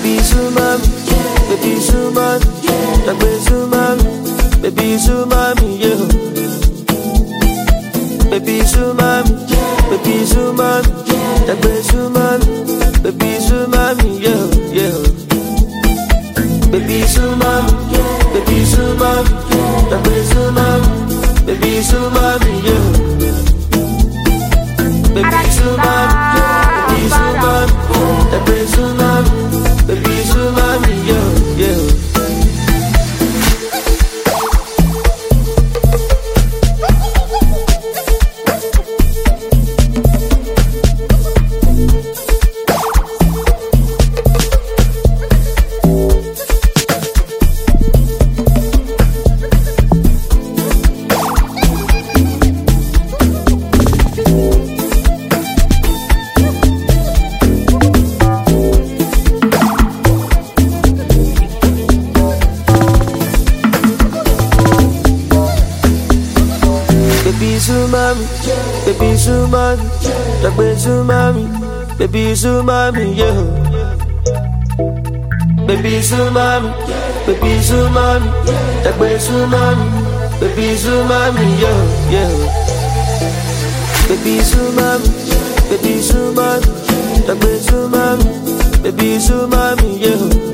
baby sumami, baby sumami, dagbe sumami, baby sumami, yeah. Baby sumami, baby sumami, dagbe sumami, baby sumami, yeah, yeah. Baby sumami, baby sumami, dagbe sumami, baby sumami, yeah. Baby sumami, baby sumami, dagbe sumami, baby sumami, yeah, yeah. Baby sumami, dagbe sumami, baby sumami, yeah. Baby sumami, baby sumami, dagbe sumami, baby sumami, yeah, yeah. Baby sumami, baby sumami, dagbe sumami, baby sumami, yeah.